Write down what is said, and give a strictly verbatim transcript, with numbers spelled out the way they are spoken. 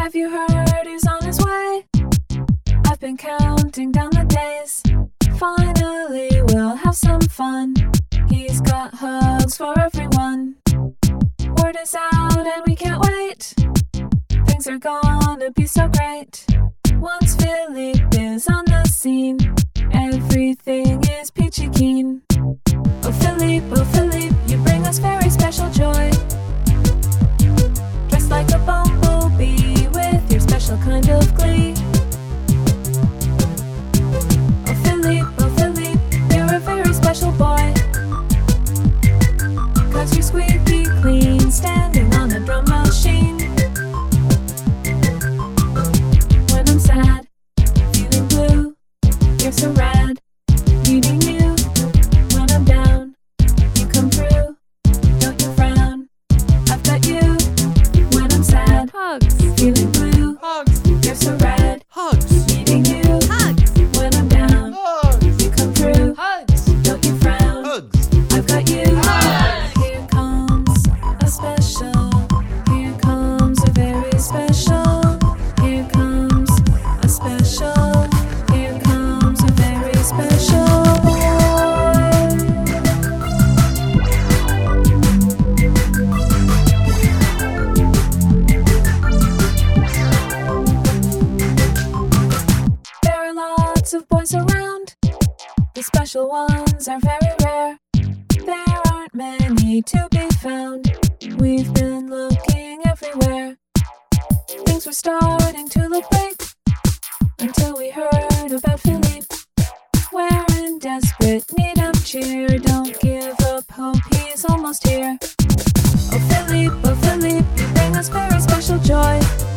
Have you heard he's on his way? I've been counting down the days. Finally we'll have some fun. He's got hugs for everyone. Word is out and we can't wait. Things are gonna be so great. Once Philippe is on the scene, everything is peachy keen. Oh Philippe, oh Philippe, you bring us very special joy. Dressed like a bumblebee with your special kind of glee. Oh Philippe, oh Philippe, you're a very special boy. Cause you're squeaky clean, standing on a drum machine. When I'm sad, feeling blue, you're so rad, needing you. When I'm down, you come through, don't you frown, I've got you. When I'm sad, Hugs. feeling blue, Hugs. you're so rad, Hugs. needing you. Hugs. When I'm down, Hugs. you come through, Hugs. don't you frown, Hugs. I've got you. Here comes a special, here comes a very special, here comes a special, here comes a very special boy. There are lots of boys around, the special ones are very rare. There aren't many to be found, we've been looking everywhere. Things were starting to look bleak until we heard about Philippe. We're in desperate need of cheer, don't give up hope, he's almost here. Oh Philippe, oh Philippe, you bring us very special joy.